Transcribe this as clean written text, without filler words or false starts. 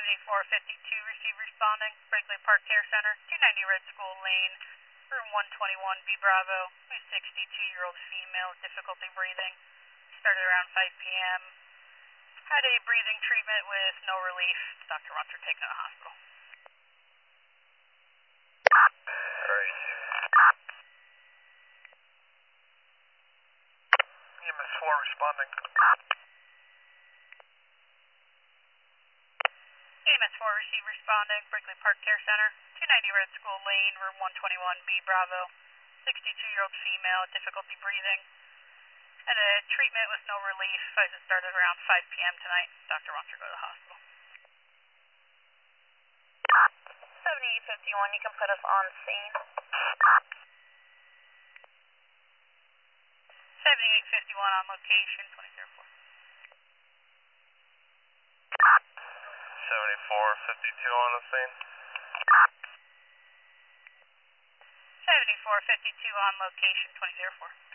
7452 receive responding, Brinkley Park Care Center, 290 Red School Lane, room 121, B Bravo, a 62-year-old female, difficulty breathing, started around 5 p.m., had a breathing treatment with no relief. Dr. wants her taken to the hospital. Alright. EMS 4 responding. EMS 4 receive responding, Brinkley Park Care Center, 290 Red School Lane, room 121, B Bravo, 62-year-old female, difficulty breathing, had a treatment with no relief. It started around 5 p.m. tonight. Doctor wants her to go to the hospital. 7851, you can put us on scene. 7851 on location, 2004. 7452 on the scene. 7452 on location, 2004.